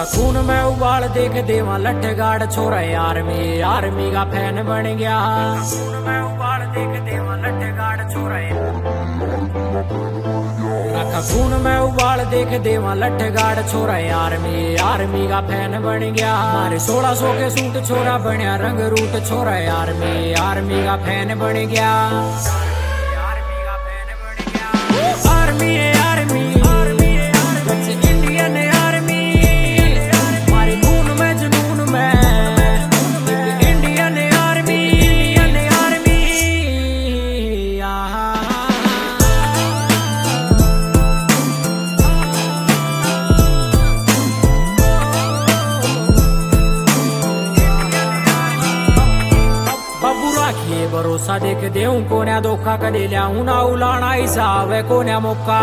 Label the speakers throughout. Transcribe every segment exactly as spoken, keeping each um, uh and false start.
Speaker 1: खून में उबाल देख देवा लठ गाड़ छोरा आर्मी आर्मी का फैन बन गया। खून में उबाल देख देवा लठ गाड़ छोरा रखा खून में उबाल देख देवा लठ गाड़ छोरा आर्मी आर्मी का फैन बन गया। मारे सोलह सौ के सूट छोरा बनया रंग रूट छोरा आर्मी आर्मी का फैन बन गया। आर्मी का फैन बन गया। आर्मी आर्मी इंडियन आर्मी मारे खून में जुनून में इंडियन आर्मी इंडियन आर्मी। बाबू राखिए भरोसा देख देऊं कोन्या धोखा कदे लियाऊं ना उलाना हिसाब है कोन्या मौका।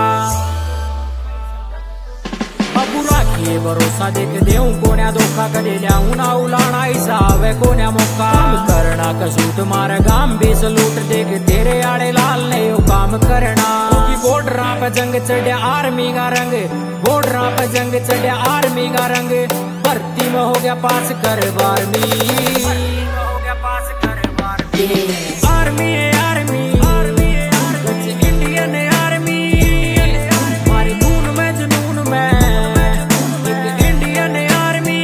Speaker 1: बाबू राखिए भरोसा देख देऊं कोन्या धोखा कदे लियाऊं ना उलाना हिसाब है कोन्या मौका। काम करना कसूट मारे गाम भी सलूट देख तेरे आड़े लाल ने यो काम करना। बॉर्डर पे जंग चढ़िया आर्मी का रंग बॉर्डर पे जंग चढ़िया आर्मी का रंग। भर्ती में हो गया पास कर बारहवीं हो गया पास कर बारहवीं। आर्मी आर्मी इंडियन आर्मी मारी खून में जुनून में इंडियन आर्मी।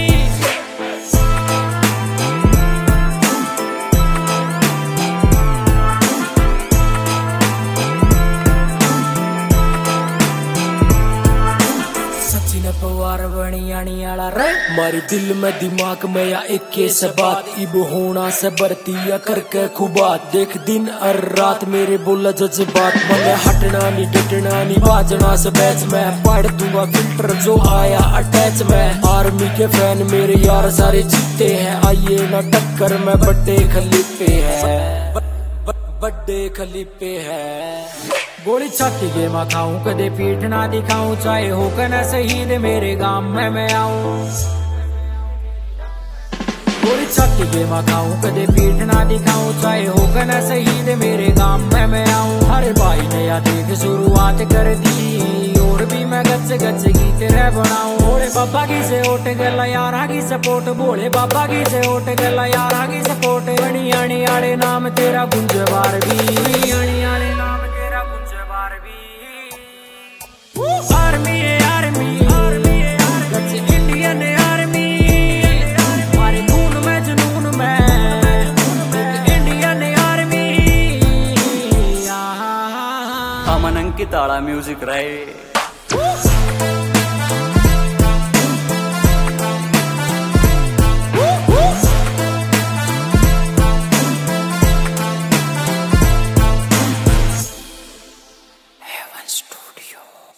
Speaker 1: सचिन पवार बनी आनी आला रे मारी दिल में दिमाग में या एक से बात इब होना से बढ़ती या करके खुबात। देख दिन और रात मेरे बोला जज्बात मगर हटना नहीं डटना नहीं बाजना से बैच में पढ़ दूंगा फिल्टर जो आया अटैच में। आर्मी के फैन मेरे यार सारे जीते हैं आइए ना टक्कर में बड़े खलीफे है बड़े खलीफे है। गोली छाती के मैं खाऊं कदे पीठ ना दिखाऊं चाहे हो कना शहीद मेरे गांव में मैं आऊं। गोली छाती के मैं खाऊं कदे पीठ ना दिखाऊं चाहे हो कना शहीद मेरे गांव में मैं आऊं। हरे भाई ने या देख शुरुआत कर दी और भी मैं गच गच गीत रे बनाऊं। भोले बाबा की से उठ गला यारा की सपोर्ट भोले बाबा की से उठ गला यारा की सपोर्ट। बनी आनी आड़े नाम तेरा गुंजवार भी आनी आड़े नाम तेरा गुंजवार भी। आर्मी आर्मी इंडियन आर्मी मारे खून में जुनून में इंडियन आर्मी।
Speaker 2: अमन अंकित आड़ा म्यूजिक रहे।
Speaker 1: स्टूडियो।